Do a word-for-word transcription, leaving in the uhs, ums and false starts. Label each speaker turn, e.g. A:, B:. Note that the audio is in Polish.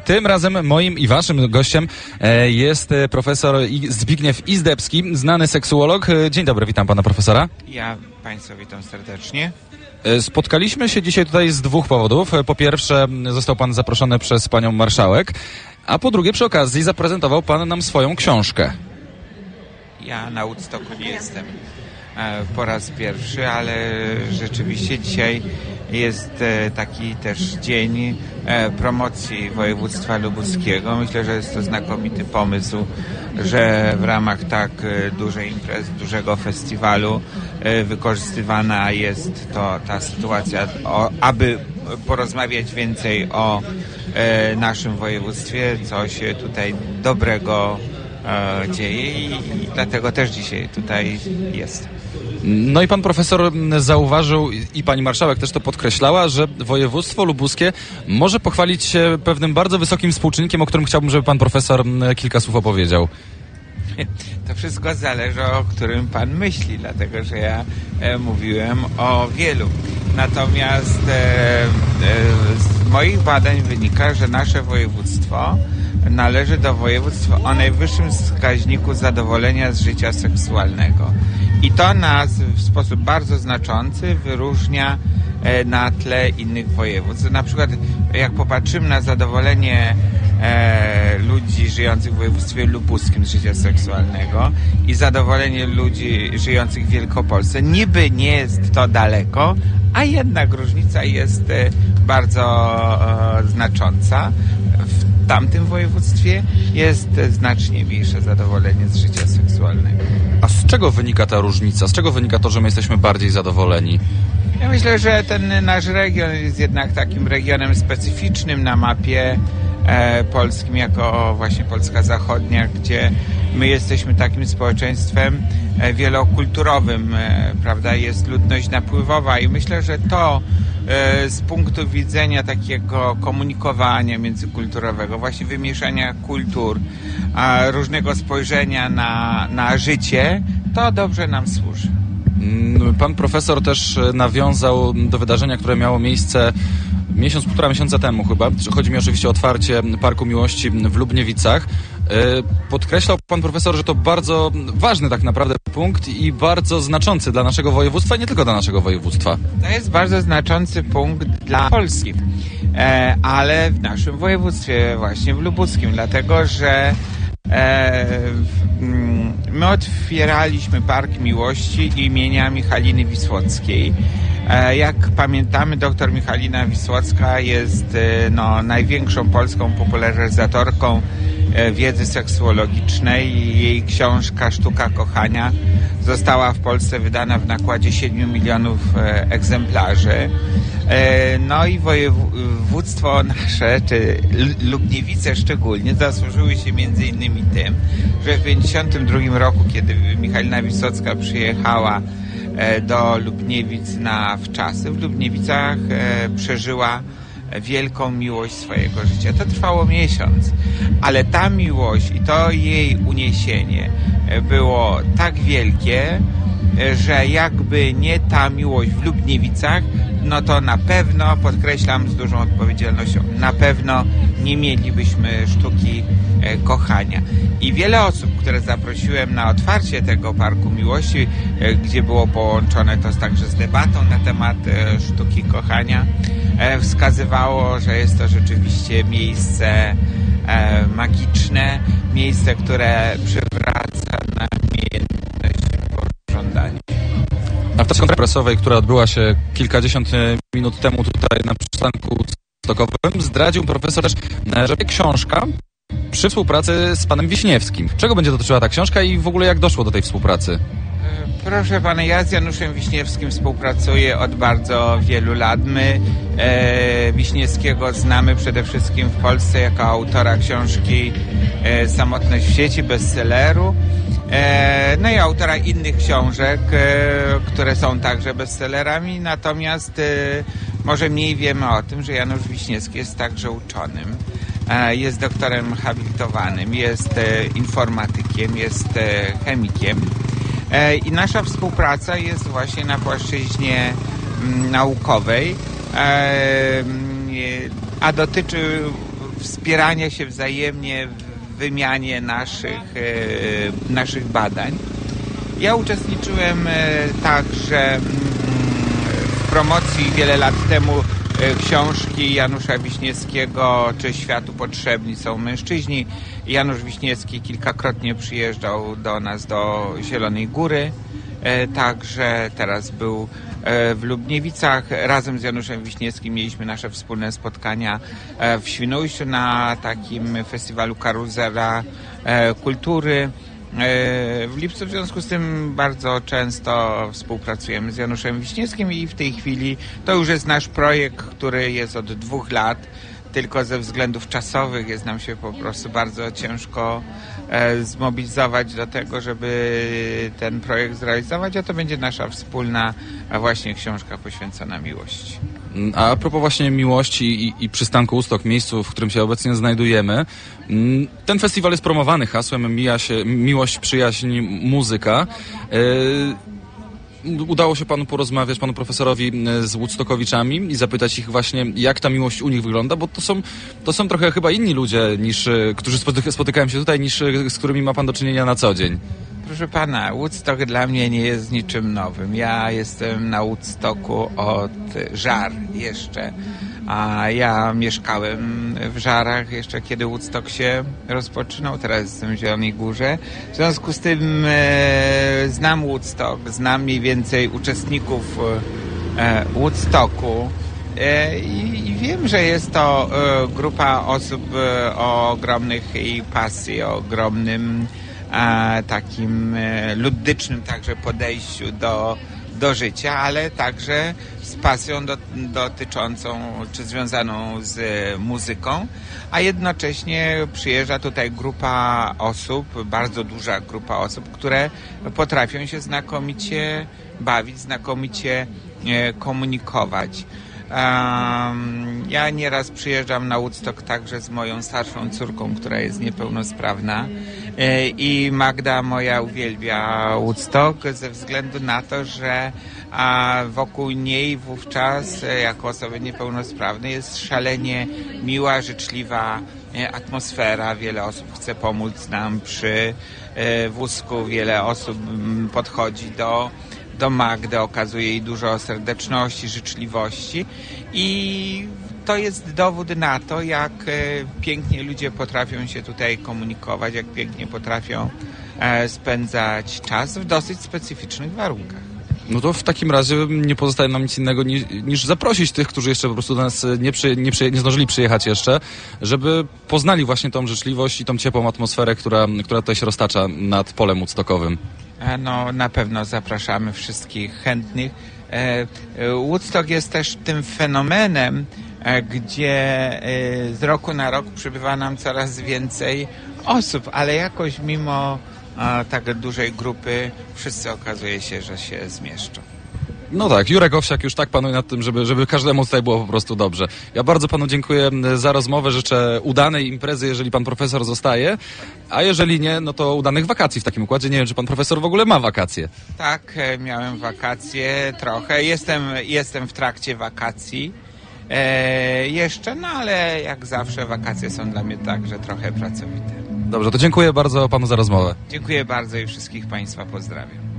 A: Tym razem moim i waszym gościem jest profesor Zbigniew Izdebski, znany seksuolog. Dzień dobry, witam pana profesora.
B: Ja państwa witam serdecznie.
A: Spotkaliśmy się dzisiaj tutaj z dwóch powodów. Po pierwsze, został pan zaproszony przez panią marszałek, a po drugie, przy okazji zaprezentował pan nam swoją książkę.
B: Ja na Woodstocku nie jestem po raz pierwszy, ale rzeczywiście dzisiaj jest taki też dzień promocji województwa lubuskiego. Myślę, że jest to znakomity pomysł, że w ramach tak dużej imprezy, dużego festiwalu wykorzystywana jest to ta sytuacja, o, aby porozmawiać więcej o naszym województwie, co się tutaj dobrego dzieje i, i dlatego też dzisiaj tutaj jest.
A: No i pan profesor zauważył i pani marszałek też to podkreślała, że województwo lubuskie może pochwalić się pewnym bardzo wysokim współczynnikiem, o którym chciałbym, żeby pan profesor kilka słów opowiedział.
B: To wszystko zależy, o którym pan myśli, dlatego że ja e, mówiłem o wielu. Natomiast e, e, z moich badań wynika, że nasze województwo należy do województw o najwyższym wskaźniku zadowolenia z życia seksualnego. I to nas w sposób bardzo znaczący wyróżnia na tle innych województw. Na przykład jak popatrzymy na zadowolenie e, ludzi żyjących w województwie lubuskim z życia seksualnego i zadowolenie ludzi żyjących w Wielkopolsce, niby nie jest to daleko, a jednak różnica jest e, bardzo e, znacząca. W tamtym województwie jest znacznie mniejsze zadowolenie z życia seksualnego.
A: A z czego wynika ta różnica? Z czego wynika to, że my jesteśmy bardziej zadowoleni?
B: Ja myślę, że ten nasz region jest jednak takim regionem specyficznym na mapie e, polskim, jako właśnie Polska Zachodnia, gdzie my jesteśmy takim społeczeństwem e, wielokulturowym, e, prawda, jest ludność napływowa i myślę, że to e, z punktu widzenia takiego komunikowania międzykulturowego, właśnie wymieszania kultur, a różnego spojrzenia na, na życie, to dobrze nam służy.
A: Pan profesor też nawiązał do wydarzenia, które miało miejsce miesiąc, półtora miesiąca temu chyba. Chodzi mi oczywiście o otwarcie Parku Miłości w Lubniewicach. Podkreślał pan profesor, że to bardzo ważny tak naprawdę punkt i bardzo znaczący dla naszego województwa i nie tylko dla naszego województwa.
B: To jest bardzo znaczący punkt dla Polski, ale w naszym województwie właśnie w lubuskim, dlatego że my otwieraliśmy Park Miłości imienia Michaliny Wisłockiej. Jak pamiętamy, doktor Michalina Wisłocka jest no, największą polską popularyzatorką wiedzy seksuologicznej. Jej książka Sztuka Kochania została w Polsce wydana w nakładzie siedmiu milionów egzemplarzy. No i województwo nasze, czy Lubniewice szczególnie, zasłużyły się między innymi tym, że w pięćdziesiątym drugim roku, kiedy Michalina Wisłocka przyjechała do Lubniewic na wczasy, w Lubniewicach przeżyła wielką miłość swojego życia. To trwało miesiąc, ale ta miłość i to jej uniesienie było tak wielkie, że jakby nie ta miłość w Lubniewicach, no to na pewno, podkreślam z dużą odpowiedzialnością, na pewno nie mielibyśmy sztuki e, kochania. I wiele osób, które zaprosiłem na otwarcie tego Parku Miłości, e, gdzie było połączone to także z debatą na temat e, sztuki kochania, e, wskazywało, że jest to rzeczywiście miejsce e, magiczne, miejsce, które przywraca namiętność pożądania.
A: A w konferencji prasowej, która odbyła się kilkadziesiąt minut temu tutaj na przystanku stokowym, zdradził profesor też, że książka przy współpracy z panem Wiśniewskim. Czego będzie dotyczyła ta książka i w ogóle jak doszło do tej współpracy?
B: Proszę pana, ja z Januszem Wiśniewskim współpracuję od bardzo wielu lat. My e, Wiśniewskiego znamy przede wszystkim w Polsce jako autora książki e, Samotność w sieci, bestselleru. E, no i autora innych książek, e, które są także bestsellerami, natomiast e, może mniej wiemy o tym, że Janusz Wiśniewski jest także uczonym, e, jest doktorem habilitowanym, jest e, informatykiem, jest e, chemikiem. E, I nasza współpraca jest właśnie na płaszczyźnie m, naukowej, e, a dotyczy wspierania się wzajemnie w wymianie naszych, e, naszych badań. Ja uczestniczyłem e, także mm, w promocji wiele lat temu e, książki Janusza Wiśniewskiego Czy światu potrzebni są mężczyźni. Janusz Wiśniewski kilkakrotnie przyjeżdżał do nas do Zielonej Góry. E, także teraz był w Lubniewicach. Razem z Januszem Wiśniewskim mieliśmy nasze wspólne spotkania w Świnoujściu na takim festiwalu Karuzela Kultury w lipcu. W związku z tym bardzo często współpracujemy z Januszem Wiśniewskim i w tej chwili to już jest nasz projekt, który jest od dwóch lat. Tylko ze względów czasowych jest nam się po prostu bardzo ciężko e, zmobilizować do tego, żeby ten projekt zrealizować, a to będzie nasza wspólna właśnie książka poświęcona miłości.
A: A, a propos właśnie miłości i, i przystanku Woodstock, miejscu, w którym się obecnie znajdujemy, ten festiwal jest promowany hasłem Mija się, miłość, przyjaźń, muzyka. E, Udało się panu porozmawiać, panu profesorowi z Woodstockowiczami i zapytać ich właśnie, jak ta miłość u nich wygląda, bo to są, to są trochę chyba inni ludzie, niż, którzy spotykają się tutaj, niż z którymi ma pan do czynienia na co dzień.
B: Proszę pana, Woodstock dla mnie nie jest niczym nowym. Ja jestem na Woodstocku od Żar jeszcze, a ja mieszkałem w Żarach jeszcze kiedy Woodstock się rozpoczynał, teraz jestem w Zielonej Górze. W związku z tym e, znam Woodstock, znam mniej więcej uczestników e, Woodstocku e, i, i wiem, że jest to e, grupa osób e, o ogromnych jej pasji, o ogromnym a, takim e, ludycznym także podejściu do, do życia, ale także z pasją do, dotyczącą czy związaną z e, muzyką, a jednocześnie przyjeżdża tutaj grupa osób, bardzo duża grupa osób, które potrafią się znakomicie bawić, znakomicie e, komunikować. Um, ja nieraz przyjeżdżam na Woodstock także z moją starszą córką, która jest niepełnosprawna e, i Magda moja uwielbia Woodstock ze względu na to, że a wokół niej wówczas e, jako osoby niepełnosprawnej jest szalenie miła, życzliwa e, atmosfera. Wiele osób chce pomóc nam przy e, wózku, wiele osób m, podchodzi do do Magdy, okazuje jej dużo serdeczności, życzliwości i to jest dowód na to, jak pięknie ludzie potrafią się tutaj komunikować, jak pięknie potrafią spędzać czas w dosyć specyficznych warunkach.
A: No to w takim razie nie pozostaje nam nic innego niż, niż zaprosić tych, którzy jeszcze po prostu do nas nie, przy, nie, przy, nie zdążyli przyjechać jeszcze, żeby poznali właśnie tą życzliwość i tą ciepłą atmosferę, która, która tutaj się roztacza nad polem woodstockowym.
B: No, na pewno zapraszamy wszystkich chętnych. Woodstock jest też tym fenomenem, gdzie z roku na rok przybywa nam coraz więcej osób, ale jakoś mimo tak dużej grupy wszyscy okazuje się, że się zmieszczą.
A: No tak, Jurek Owsiak już tak panuje nad tym, żeby, żeby każdemu tutaj było po prostu dobrze. Ja bardzo panu dziękuję za rozmowę, życzę udanej imprezy, jeżeli pan profesor zostaje, a jeżeli nie, no to udanych wakacji w takim układzie. Nie wiem, czy pan profesor w ogóle ma wakacje.
B: Tak, miałem wakacje trochę, jestem, jestem w trakcie wakacji e, jeszcze, no ale jak zawsze wakacje są dla mnie także trochę pracowite.
A: Dobrze, to dziękuję bardzo panu za rozmowę.
B: Dziękuję bardzo i wszystkich państwa pozdrawiam.